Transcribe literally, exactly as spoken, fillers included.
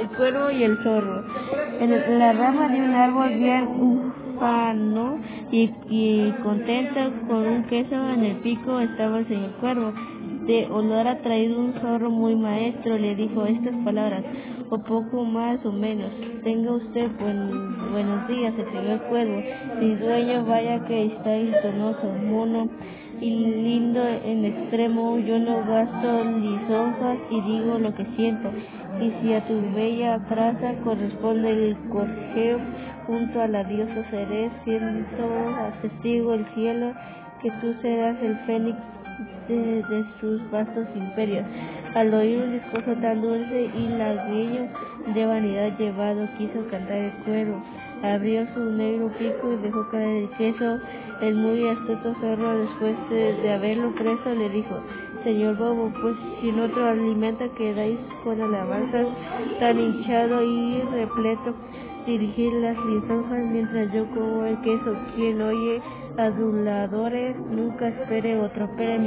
El cuervo y el zorro. En la rama de un árbol bien ufano y, y contento con un queso en el pico estaba el señor cuervo. De olor ha traído un zorro muy maestro, le dijo estas palabras, o poco más o menos. Tenga usted buen, buenos días, el señor cuervo. Mi dueño, vaya que estáis donoso, mono y lindo en extremo. Yo no gasto lisonjas y digo lo que siento. Y si a tu bella traza corresponde el corjeo junto a la diosa seré, siento testigo el cielo que tú serás el fénix de, de sus vastos imperios. Al oír un discurso tan dulce y lagueño de vanidad llevado, quiso cantar el cuervo. Abrió su negro pico y dejó caer el queso. El muy astuto zorro, después de, de haberlo preso, le dijo: Señor bobo, pues sin otro alimento quedáis con alabanzas tan hinchado y repleto, dirigir las lisonjas mientras yo como el queso. Quien oye aduladores nunca espere otro premio.